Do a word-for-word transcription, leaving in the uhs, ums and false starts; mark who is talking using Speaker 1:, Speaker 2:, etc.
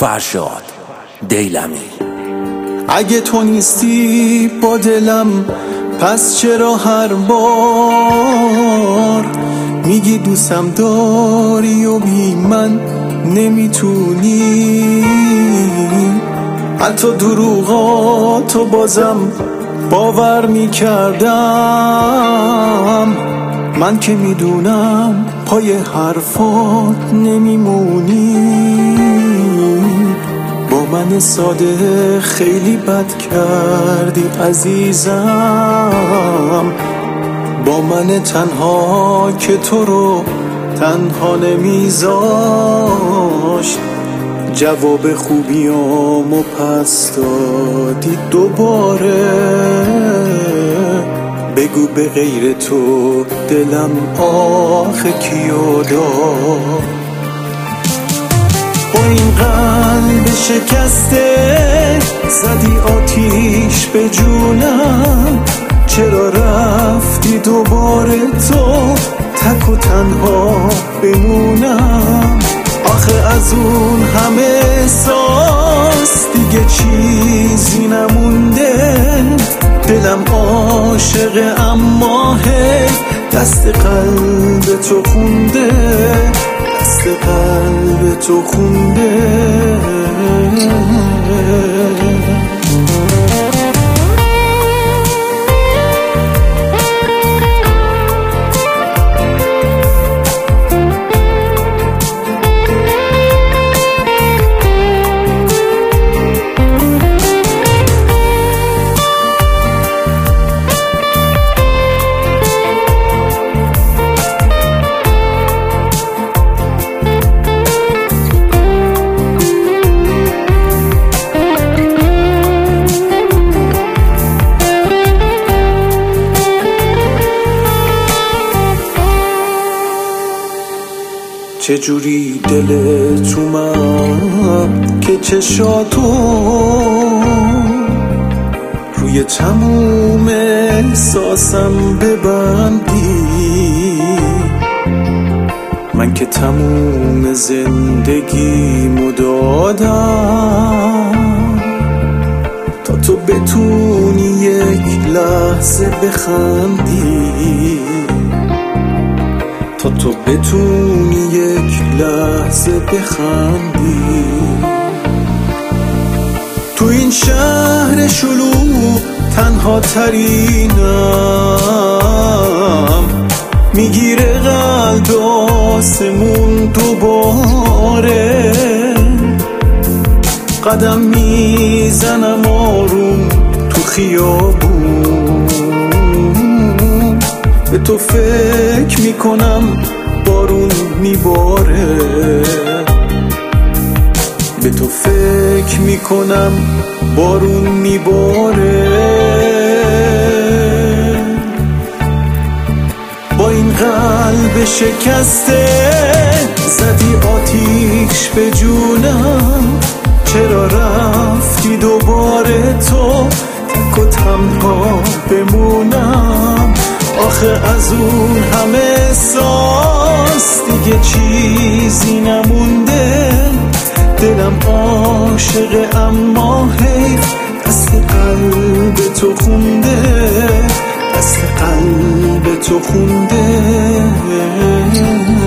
Speaker 1: فرشاد دیلمی.
Speaker 2: اگه تو نیستی با دلم پس چرا هر بار میگی دوستم داری و بی من نمیتونی؟ حتی دروغاتو بازم باور میکردم، من که میدونم پای حرفات نمیمونی. با من ساده خیلی بد کردی عزیزم، با من تنها که تو رو تنها نمیذاشت. جواب خوبیامو پس دادی دوباره، بگو به غیر تو دلم آخه کیو داد؟ با این قلب شکسته زدی آتیش به جونم، چرا رفتی دوباره تو تک و تنها بمونم؟ آخه از اون همه احساس دیگه چیزی نمونده، دلم عاشق اما هی دست قلب تو خونده، دست قلب تو خونده. چجوری دل تو من که چشاتو روی تموم احساسم ببندی؟ من که تموم زندگیمو دادم تا تو بتونی یک لحظه بخندی، تا تو بتونی یک لحظه بخندی. تو این شهر شلوغ تنها ترینم، میگیره قلب آسمون دوباره. قدم میزنم آروم تو خیابون، به تو فکر میکنم بارون میباره، به تو فکر میکنم بارون میباره. با این قلب شکسته زدی آتیش به جونم، چرا رفتی دوباره تو تک و تنها بمونم؟ آخه از اون همه احساس دیگه چیزی نمونده، دلم عاشق اما حیف دست قلب تو خونده، دست قلب تو خونده.